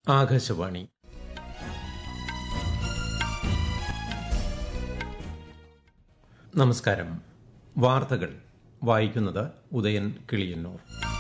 ആകാശവാണി. നമസ്കാരം. വാർത്തകൾ വായിക്കുന്നത് ഉദയൻ കിളിയന്നൂർ.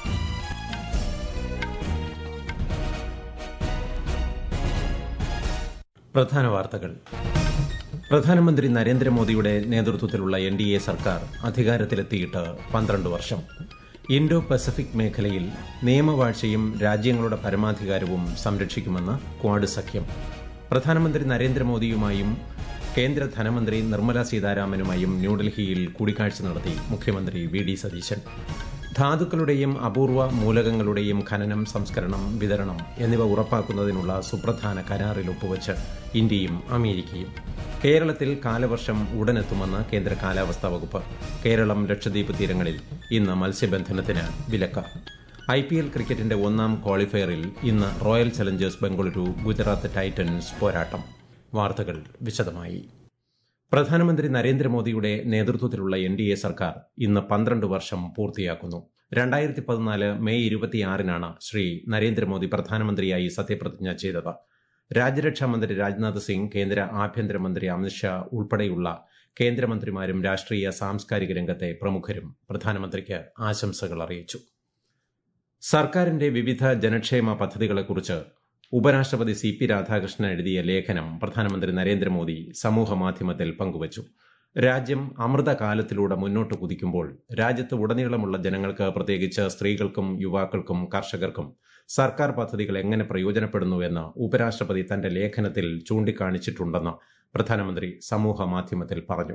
പ്രധാന വാർത്തകൾ. പ്രധാനമന്ത്രി നരേന്ദ്രമോദിയുടെ നേതൃത്വത്തിലുള്ള NDA സർക്കാർ അധികാരത്തിലെത്തിയിട്ട് 12 വർഷം. ഇൻഡോ പസഫിക് മേഖലയിൽ നിയമവാഴ്ചയും രാജ്യങ്ങളുടെ പരമാധികാരവും സംരക്ഷിക്കുമെന്ന് ക്വാഡ് സഖ്യം. പ്രധാനമന്ത്രി നരേന്ദ്രമോദിയുമായും കേന്ദ്ര ധനമന്ത്രി നിർമ്മല സീതാരാമനുമായും ന്യൂഡൽഹിയിൽ കൂടിക്കാഴ്ച നടത്തി മുഖ്യമന്ത്രി VD സതീശൻ. ധാതുക്കളുടെയും അപൂർവ മൂലകങ്ങളുടെയും ഖനനം, സംസ്കരണം, വിതരണം എന്നിവ ഉറപ്പാക്കുന്നതിനുള്ള സുപ്രധാന കരാറിൽ ഒപ്പുവച്ച് ഇന്ത്യയും അമേരിക്കയും. കേരളത്തിൽ കാലവർഷം ഉടനെത്തുമെന്ന് കേന്ദ്ര കാലാവസ്ഥാ വകുപ്പ്. കേരളം, ലക്ഷദ്വീപ് തീരങ്ങളിൽ ഇന്ന് മത്സ്യബന്ധനത്തിന് വിലക്ക്. IPL ക്രിക്കറ്റിന്റെ 1ാം ക്വാളിഫയറിൽ ഇന്ന് Royal Challengers Bengaluru Gujarat Titans പോരാട്ടം. വാർത്തകൾ വിശദമായി. പ്രധാനമന്ത്രി നരേന്ദ്രമോദിയുടെ നേതൃത്വത്തിലുള്ള NDA സർക്കാർ ഇന്ന് 12 വർഷം പൂർത്തിയാക്കുന്നു. 2014 മെയ് 26-നാണ് ശ്രീ നരേന്ദ്രമോദി പ്രധാനമന്ത്രിയായി സത്യപ്രതിജ്ഞ ചെയ്തത്. രാജ്യരക്ഷാമന്ത്രി രാജ്നാഥ് സിംഗ്, കേന്ദ്ര ആഭ്യന്തരമന്ത്രി അമിത്ഷാ ഉൾപ്പെടെയുള്ള കേന്ദ്രമന്ത്രിമാരും രാഷ്ട്രീയ സാംസ്കാരിക രംഗത്തെ പ്രമുഖരും പ്രധാനമന്ത്രിക്ക് ആശംസകൾ അറിയിച്ചു. സർക്കാരിന്റെ വിവിധ ജനക്ഷേമ പദ്ധതികളെക്കുറിച്ച് ഉപരാഷ്ട്രപതി CP രാധാകൃഷ്ണൻ എഴുതിയ ലേഖനം പ്രധാനമന്ത്രി നരേന്ദ്രമോദി സമൂഹമാധ്യമത്തിൽ പങ്കുവച്ചു. രാജ്യം അമൃതകാലത്തിലൂടെ മുന്നോട്ട് കുതിക്കുമ്പോൾ രാജ്യത്ത് ഉടനീളമുള്ള ജനങ്ങൾക്ക്, പ്രത്യേകിച്ച് സ്ത്രീകൾക്കും യുവാക്കൾക്കും കർഷകർക്കും സർക്കാർ പദ്ധതികൾ എങ്ങനെ പ്രയോജനപ്പെടുന്നുവെന്ന് ഉപരാഷ്ട്രപതി തന്റെ ലേഖനത്തിൽ ചൂണ്ടിക്കാണിച്ചിട്ടുണ്ടെന്ന് പ്രധാനമന്ത്രി സമൂഹമാധ്യമത്തിൽ പറഞ്ഞു.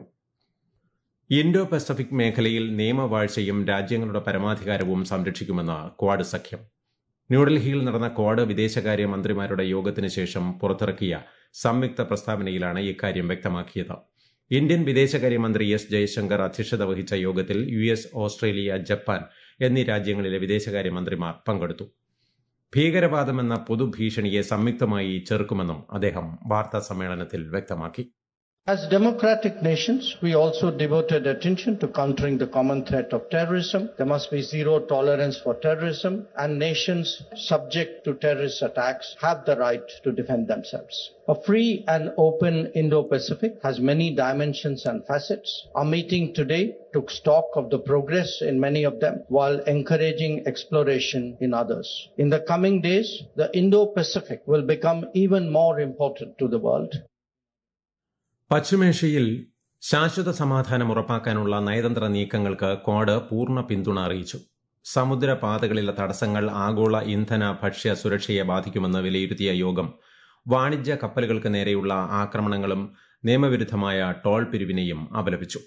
ഇൻഡോ പസഫിക് മേഖലയിൽ നിയമവാഴ്ചയും രാജ്യങ്ങളുടെ പരമാധികാരവും സംരക്ഷിക്കുമെന്ന് ക്വാഡ് സഖ്യം. ന്യൂഡൽഹിയിൽ നടന്ന ക്വാഡ് വിദേശകാര്യ മന്ത്രിമാരുടെ യോഗത്തിന് ശേഷം പുറത്തിറക്കിയ സംയുക്ത പ്രസ്താവനയിലാണ് ഇക്കാര്യം വ്യക്തമാക്കിയത്. ഇന്ത്യൻ വിദേശകാര്യമന്ത്രി S. ജയശങ്കർ അധ്യക്ഷത വഹിച്ച യോഗത്തിൽ US, ഓസ്ട്രേലിയ, ജപ്പാൻ എന്നീ രാജ്യങ്ങളിലെ വിദേശകാര്യമന്ത്രിമാർ പങ്കെടുത്തു. ഭീകരവാദമെന്ന പൊതുഭീഷണിയെ സംയുക്തമായി ചെറുക്കുമെന്നും അദ്ദേഹം വാർത്താ സമ്മേളനത്തിൽ വ്യക്തമാക്കി. As democratic nations, we also devoted attention to countering the common threat of terrorism. There must be zero tolerance for terrorism, and nations subject to terrorist attacks have the right to defend themselves. A free and open Indo-Pacific has many dimensions and facets. Our meeting today took stock of the progress in many of them while encouraging exploration in others. In the coming days, the Indo-Pacific will become even more important to the world. പശ്ചിമേഷ്യയിൽ ശാശ്വത സമാധാനം ഉറപ്പാക്കാനുള്ള നയതന്ത്ര നീക്കങ്ങൾക്ക് quad പൂർണ്ണ പിന്തുണ അറിയിച്ചു. സമുദ്രപാതകളിലെ തടസ്സങ്ങൾ ആഗോള ഇന്ധന ഭക്ഷ്യ സുരക്ഷയെ ബാധിക്കുമെന്ന് വിലയിരുത്തിയ യോഗം വാണിജ്യ കപ്പലുകൾക്ക് നേരെയുള്ള ആക്രമണങ്ങളും നിയമവിരുദ്ധമായ ടോൾ പിരിവിനെയും അപലപിച്ചു.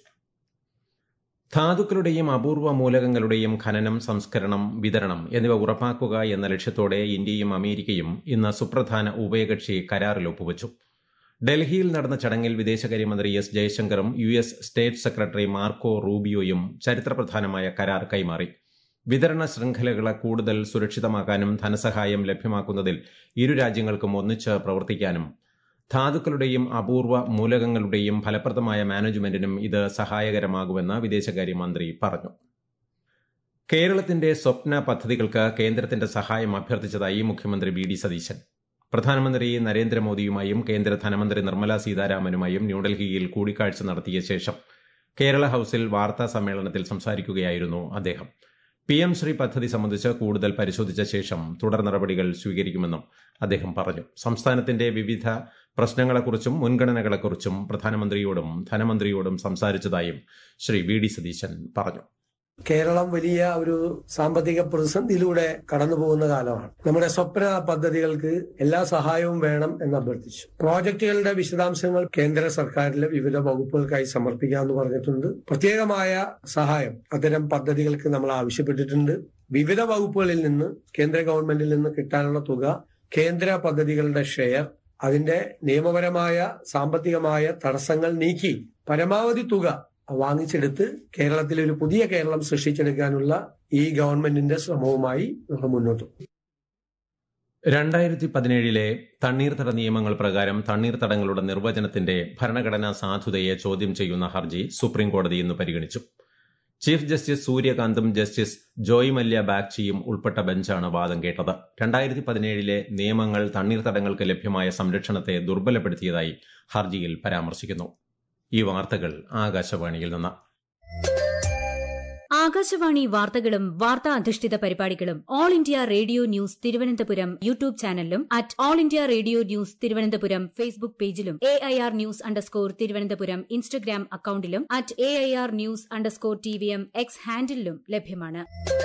ധാതുക്കളുടെയും അപൂർവ മൂലകങ്ങളുടെയും ഖനനം, സംസ്കരണം, വിതരണം എന്നിവ ഉറപ്പാക്കുക എന്ന ലക്ഷ്യത്തോടെ ഇന്ത്യയും അമേരിക്കയും ഇന്ന് സുപ്രധാന ഉഭയകക്ഷി കരാറിൽ ഒപ്പുവച്ചു. ഡൽഹിയിൽ നടന്ന ചടങ്ങിൽ വിദേശകാര്യമന്ത്രി S. ജയശങ്കറും US സ്റ്റേറ്റ് സെക്രട്ടറി മാർക്കോ റൂബിയോയും ചരിത്രപ്രധാനമായ കരാർ കൈമാറി. വിതരണ ശൃംഖലകളെ കൂടുതൽ സുരക്ഷിതമാക്കാനും ധനസഹായം ലഭ്യമാക്കുന്നതിൽ ഇരു രാജ്യങ്ങൾക്കും ഒന്നിച്ച് പ്രവർത്തിക്കാനും ധാതുക്കളുടെയും അപൂർവ മൂലകങ്ങളുടെയും ഫലപ്രദമായ മാനേജ്മെന്റിനും ഇത് സഹായകരമാകുമെന്ന് വിദേശകാര്യമന്ത്രി പറഞ്ഞു. കേരളത്തിന്റെ സ്വപ്ന പദ്ധതികൾക്ക് കേന്ദ്രത്തിന്റെ സഹായം അഭ്യർത്ഥിച്ചതായി മുഖ്യമന്ത്രി VD സതീശൻ. പ്രധാനമന്ത്രി നരേന്ദ്രമോദിയുമായും കേന്ദ്ര ധനമന്ത്രി നിർമ്മല സീതാരാമനുമായും ന്യൂഡൽഹിയിൽ കൂടിക്കാഴ്ച നടത്തിയ ശേഷം കേരള ഹൌസിൽ വാർത്താ സമ്മേളനത്തിൽ സംസാരിക്കുകയായിരുന്നു അദ്ദേഹം. PM ശ്രീ പദ്ധതി സംബന്ധിച്ച് കൂടുതൽ പരിശോധിച്ച ശേഷം തുടർ നടപടികൾ സ്വീകരിക്കുമെന്നും അദ്ദേഹം പറഞ്ഞു. സംസ്ഥാനത്തിന്റെ വിവിധ പ്രശ്നങ്ങളെക്കുറിച്ചും മുൻഗണനകളെക്കുറിച്ചും പ്രധാനമന്ത്രിയോടും ധനമന്ത്രിയോടും സംസാരിച്ചതായും ശ്രീ VD സതീശൻ പറഞ്ഞു. കേരളം വലിയ ഒരു സാമ്പത്തിക പ്രതിസന്ധിയിലൂടെ കടന്നുപോകുന്ന കാലമാണ്. നമ്മുടെ സ്വപ്ന പദ്ധതികൾക്ക് എല്ലാ സഹായവും വേണം എന്ന് അഭ്യർത്ഥിച്ചു. പ്രോജക്റ്റുകളുടെ വിശദാംശങ്ങൾ കേന്ദ്ര സർക്കാരിലെ വിവിധ വകുപ്പുകൾക്കായി സമർപ്പിക്കാമെന്ന് പറഞ്ഞിട്ടുണ്ട്. പ്രത്യേകമായ സഹായം അത്തരം പദ്ധതികൾക്ക് നമ്മൾ ആവശ്യപ്പെട്ടിട്ടുണ്ട്. വിവിധ വകുപ്പുകളിൽ നിന്ന്, കേന്ദ്ര ഗവൺമെന്റിൽ നിന്ന് കിട്ടാനുള്ള തുക, കേന്ദ്ര പദ്ധതികളുടെ ഷെയർ, അതിന്റെ നിയമപരമായ സാമ്പത്തികമായ തടസ്സങ്ങൾ നീക്കി പരമാവധി തുക വാങ്ങിച്ചെടുത്ത് കേരളത്തിൽ ഒരു പുതിയ കേരളം സൃഷ്ടിച്ചെടുക്കാനുള്ള ഈ ഗവൺമെന്റിന്റെ ശ്രമവുമായി നമ്മൾ മുന്നോട്ട് പോകും. 2017 തണ്ണീർത്തട നിയമങ്ങൾ പ്രകാരം തണ്ണീർത്തടങ്ങളുടെ നിർവചനത്തിന്റെ ഭരണഘടനാ സാധുതയെ ചോദ്യം ചെയ്യുന്ന ഹർജി സുപ്രീംകോടതി ഇന്ന് പരിഗണിച്ചു. ചീഫ് ജസ്റ്റിസ് സൂര്യകാന്തും ജസ്റ്റിസ് ജോയ് മല്യ ബാഗ്ചിയും ഉൾപ്പെട്ട ബെഞ്ചാണ് വാദം കേട്ടത്. 2017 നിയമങ്ങൾ തണ്ണീർത്തടങ്ങൾക്ക് ലഭ്യമായ സംരക്ഷണത്തെ ദുർബലപ്പെടുത്തിയതായി ഹർജിയിൽ പരാമർശിക്കുന്നു. ഈ വാർത്തകൾ ആകാശവാണിയിൽ നിന്ന്. ആകാശവാണി വാർത്തകളും വാർത്താ അധിഷ്ഠിത പരിപാടികളും All India Radio News Thiruvananthapuram YouTube ചാനലിലും at All India Radio News Thiruvananthapuram Facebook പേജിലും AIR ന്യൂസ് _ തിരുവനന്തപുരം ഇൻസ്റ്റഗ്രാം അക്കൌണ്ടിലും at AIR News _ TVM X ഹാൻഡിലും ലഭ്യമാണ്.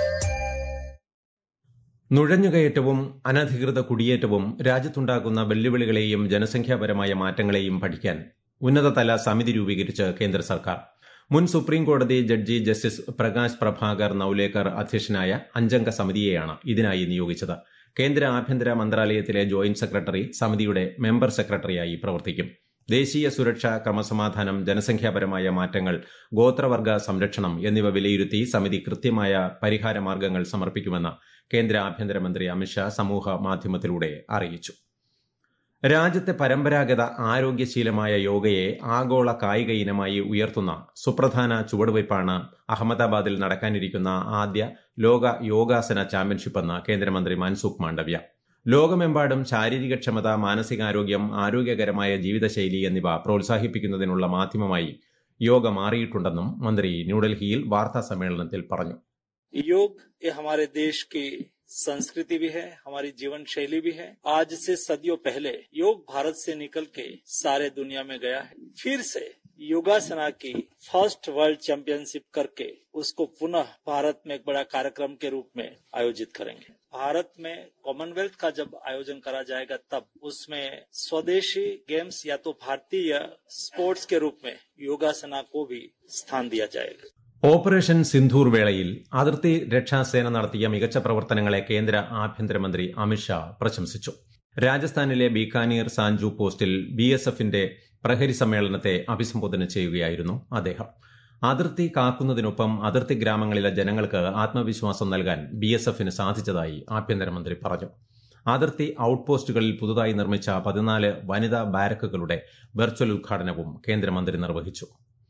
നുഴഞ്ഞുകയറ്റവും അനധികൃത കുടിയേറ്റവും രാജ്യത്തുണ്ടാക്കുന്ന വെല്ലുവിളികളെയും ജനസംഖ്യാപരമായ മാറ്റങ്ങളെയും പഠിക്കാൻ ഉന്നതതല സമിതി രൂപീകരിച്ച് കേന്ദ്ര സർക്കാർ. മുൻ സുപ്രീംകോടതി ജഡ്ജി ജസ്റ്റിസ് പ്രകാശ് പ്രഭാകർ നൌലേക്കർ അധ്യക്ഷനായ 5-അംഗ സമിതിയെയാണ് ഇതിനായി നിയോഗിച്ചത്. കേന്ദ്ര ആഭ്യന്തര മന്ത്രാലയത്തിലെ ജോയിന്റ് സെക്രട്ടറി സമിതിയുടെ മെമ്പർ സെക്രട്ടറിയായി പ്രവർത്തിക്കും. ദേശീയ സുരക്ഷ, ക്രമസമാധാനം, ജനസംഖ്യാപരമായ മാറ്റങ്ങൾ, ഗോത്രവർഗ സംരക്ഷണം എന്നിവ വിലയിരുത്തി സമിതി കൃത്യമായ പരിഹാര മാർഗ്ഗങ്ങൾ സമർപ്പിക്കുമെന്ന് കേന്ദ്ര ആഭ്യന്തരമന്ത്രി അമിത്ഷാ സമൂഹ മാധ്യമത്തിലൂടെ അറിയിച്ചു. രാജ്യത്തെ പരമ്പരാഗത ആരോഗ്യശീലമായ യോഗയെ ആഗോള കായിക ഇനമായി ഉയർത്തുന്ന സുപ്രധാന ചുവടുവയ്പ്പാണ് അഹമ്മദാബാദിൽ നടക്കാനിരിക്കുന്ന ആദ്യ ലോക യോഗാസന ചാമ്പ്യൻഷിപ്പെന്ന് കേന്ദ്രമന്ത്രി മൻസുഖ് മാണ്ഡവ്യ. ലോകമെമ്പാടും ശാരീരികക്ഷമത, മാനസികാരോഗ്യം, ആരോഗ്യകരമായ ജീവിതശൈലി എന്നിവ പ്രോത്സാഹിപ്പിക്കുന്നതിനുള്ള മാധ്യമമായി യോഗ മാറിയിട്ടുണ്ടെന്നും മന്ത്രി ന്യൂഡൽഹിയിൽ വാർത്താസമ്മേളനത്തിൽ പറഞ്ഞു. योग ये हमारे देश की संस्कृति भी है, हमारी जीवन शैली भी है. आज से सदियों पहले योग भारत से निकल के सारे दुनिया में गया है. फिर से योगासना की फर्स्ट वर्ल्ड चैंपियनशिप करके उसको पुनः भारत में एक बड़ा कार्यक्रम के रूप में आयोजित करेंगे. भारत में कॉमनवेल्थ का जब आयोजन करा जाएगा तब उसमें स्वदेशी गेम्स या तो भारतीय स्पोर्ट्स के रूप में योगासना को भी स्थान दिया जाएगा. ഓപ്പറേഷൻ സിന്ധൂർ വേളയിൽ അതിർത്തി രക്ഷാസേന നടത്തിയ മികച്ച പ്രവർത്തനങ്ങളെ കേന്ദ്ര ആഭ്യന്തരമന്ത്രി അമിത്ഷാ പ്രശംസിച്ചു. രാജസ്ഥാനിലെ ബീക്കാനീർ സാൻജു പോസ്റ്റിൽ BSFന്റെ പ്രഹരി സമ്മേളനത്തെ അഭിസംബോധന ചെയ്യുകയായിരുന്നു അദ്ദേഹം. അതിർത്തി കാക്കുന്നതിനൊപ്പം അതിർത്തി ഗ്രാമങ്ങളിലെ ജനങ്ങൾക്ക് ആത്മവിശ്വാസം നൽകാൻ BSFന് സാധിച്ചതായി ആഭ്യന്തരമന്ത്രി പറഞ്ഞു. അതിർത്തി ഔട്ട്പോസ്റ്റുകളിൽ പുതുതായി നിർമ്മിച്ച 14 വനിതാ ബാരക്കുകളുടെ വെർച്വൽ ഉദ്ഘാടനവും കേന്ദ്രമന്ത്രി നിർവഹിച്ചു.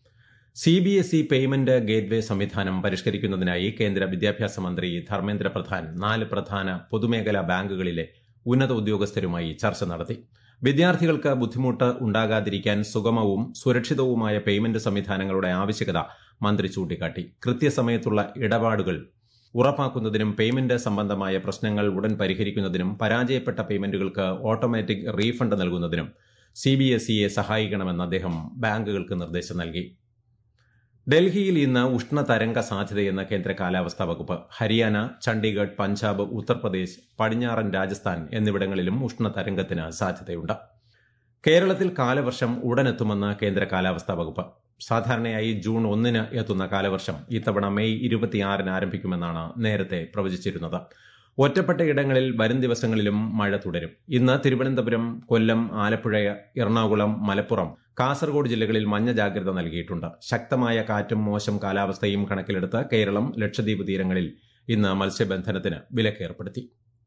CBSE പേയ്മെന്റ് ഗേറ്റ്വേ സംവിധാനം പരിഷ്കരിക്കുന്നതിനായി കേന്ദ്ര വിദ്യാഭ്യാസ മന്ത്രി ധർമ്മേന്ദ്ര പ്രധാൻ 4 പ്രധാന പൊതുമേഖലാ ബാങ്കുകളിലെ ഉന്നത ഉദ്യോഗസ്ഥരുമായി ചർച്ച നടത്തി. വിദ്യാർത്ഥികൾക്ക് ബുദ്ധിമുട്ട് ഉണ്ടാകാതിരിക്കാൻ സുഗമവും സുരക്ഷിതവുമായ പേയ്മെന്റ് സംവിധാനങ്ങളുടെ ആവശ്യകത മന്ത്രി ചൂണ്ടിക്കാട്ടി. കൃത്യസമയത്തുള്ള ഇടപാടുകൾ ഉറപ്പാക്കുന്നതിനും പേയ്മെന്റ് സംബന്ധമായ പ്രശ്നങ്ങൾ ഉടൻ പരിഹരിക്കുന്നതിനും പരാജയപ്പെട്ട പേയ്മെന്റുകൾക്ക് ഓട്ടോമാറ്റിക് റീഫണ്ട് നൽകുന്നതിനും CBSEയെ സഹായിക്കണമെന്ന് അദ്ദേഹം ബാങ്കുകൾക്ക് നിർദ്ദേശം നൽകി. ഡൽഹിയിൽ ഇന്ന് ഉഷ്ണതരംഗ സാധ്യതയെന്ന് കേന്ദ്ര കാലാവസ്ഥാ വകുപ്പ്. ഹരിയാന, ചണ്ഡീഗഡ്, പഞ്ചാബ്, ഉത്തർപ്രദേശ്, പടിഞ്ഞാറൻ രാജസ്ഥാൻ എന്നിവിടങ്ങളിലും ഉഷ്ണതരംഗത്തിന് സാധ്യതയുണ്ട്. കേരളത്തിൽ കാലവർഷം ഉടനെത്തുമെന്ന് കേന്ദ്ര കാലാവസ്ഥാ വകുപ്പ്. സാധാരണയായി ജൂൺ 1-ന് എത്തുന്ന കാലവർഷം ഇത്തവണ മെയ് 26-ന് ആരംഭിക്കുമെന്നാണ് നേരത്തെ പ്രവചിച്ചിരുന്നത്. ഒറ്റപ്പെട്ട ഇടങ്ങളിൽ വരും ദിവസങ്ങളിലും മഴ തുടരും. ഇന്ന് തിരുവനന്തപുരം, കൊല്ലം, ആലപ്പുഴ, എറണാകുളം, മലപ്പുറം, കാസർഗോഡ് ജില്ലകളിൽ മഞ്ഞ ജാഗ്രത നൽകിയിട്ടുണ്ട്. ശക്തമായ കാറ്റും മോശം കാലാവസ്ഥയും കണക്കിലെടുത്ത് കേരളം, ലക്ഷദ്വീപ് തീരങ്ങളിൽ ഇന്ന് മത്സ്യബന്ധനത്തിന് വിലക്കേർപ്പെടുത്തി.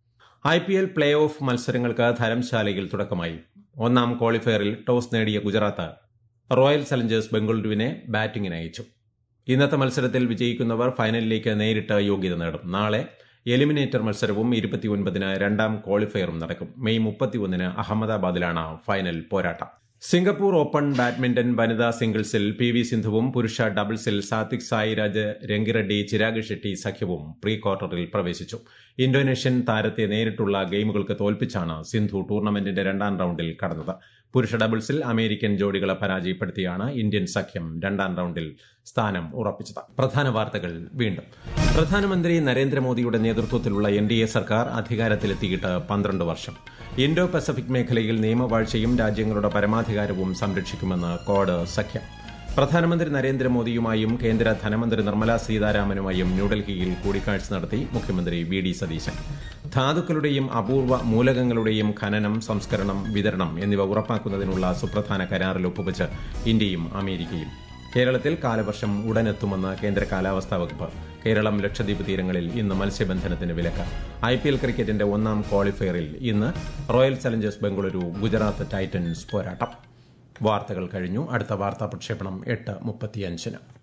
IPL പ്ലേ ഓഫ് മത്സരങ്ങൾക്ക് ധരംശാലയിൽ തുടക്കമായി. 1-ാം ക്വാളിഫയറിൽ ടോസ് നേടിയ ഗുജറാത്ത് റോയൽ ചലഞ്ചേഴ്സ് ബംഗളൂരുവിനെ ബാറ്റിംഗിന് അയച്ചു. ഇന്നത്തെ മത്സരത്തിൽ വിജയിക്കുന്നവർ ഫൈനലിലേക്ക് നേരിട്ട് യോഗ്യത നേടും. നാളെ എലിമിനേറ്റർ മത്സരവും 29-ന് 2-ാം ക്വാളിഫയറും നടക്കും. മെയ് 31-ന് അഹമ്മദാബാദിലാണ് ഫൈനൽ പോരാട്ടം. സിംഗപ്പൂർ ഓപ്പൺ ബാഡ്മിന്റൺ വനിതാ സിംഗിൾസിൽ PV സിന്ധുവും പുരുഷ ഡബിൾസിൽ സാത്വിക് സായിരാജ് രംഗിറെഡ്ഡി ചിരാഗ് ഷെട്ടി സഖ്യവും പ്രീ ക്വാർട്ടറിൽ പ്രവേശിച്ചു. ഇന്തോനേഷ്യൻ താരത്തെ നേരിട്ടുള്ള ഗെയിമുകൾക്ക് തോൽപ്പിച്ചാണ് സിന്ധു ടൂർണമെന്റിന്റെ 2-ാം റൌണ്ടിൽ കടന്നത്. പുരുഷ ഡബിൾസിൽ അമേരിക്കൻ ജോഡികളെ പരാജയപ്പെടുത്തിയാണ് ഇന്ത്യൻ സഖ്യം 2-ാം റൌണ്ടിൽ സ്ഥാനം ഉറപ്പിച്ചത്. പ്രധാന വാർത്തകൾ വീണ്ടും. പ്രധാനമന്ത്രി നരേന്ദ്രമോദിയുടെ നേതൃത്വത്തിലുള്ള NDA സർക്കാർ അധികാരത്തിലെത്തിയിട്ട് 12 വർഷം. ഇൻഡോ പസഫിക് മേഖലയിൽ നിയമവാഴ്ചയും രാജ്യങ്ങളുടെ പരമാധികാരവും സംരക്ഷിക്കുമെന്ന് ക്വാഡ് സഖ്യം. പ്രധാനമന്ത്രി നരേന്ദ്രമോദിയുമായും കേന്ദ്ര ധനമന്ത്രി നിർമ്മലാ സീതാരാമനുമായും ന്യൂഡൽഹിയിൽ കൂടിക്കാഴ്ച നടത്തി മുഖ്യമന്ത്രി VD സതീശൻ. ധാതുക്കളുടെയും അപൂർവ മൂലകങ്ങളുടെയും ഖനനം, സംസ്കരണം, വിതരണം എന്നിവ ഉറപ്പാക്കുന്നതിനുള്ള സുപ്രധാന കരാറിൽ ഒപ്പുവച്ച് ഇന്ത്യയും അമേരിക്കയും. കേരളത്തിൽ കാലവർഷം ഉടനെത്തുമെന്ന് കേന്ദ്ര കാലാവസ്ഥാ വകുപ്പ്. കേരളം, ലക്ഷദ്വീപ് തീരങ്ങളിൽ ഇന്ന് മത്സ്യബന്ധനത്തിന് വിലക്ക്. IPL ക്രിക്കറ്റിന്റെ 1-ാം ക്വാളിഫയറിൽ ഇന്ന് Royal Challengers Bengaluru Gujarat Titans പോരാട്ടം. വാർത്തകൾ കഴിഞ്ഞു. അടുത്ത വാർത്താ പ്രക്ഷേപണം 8:35-ന്.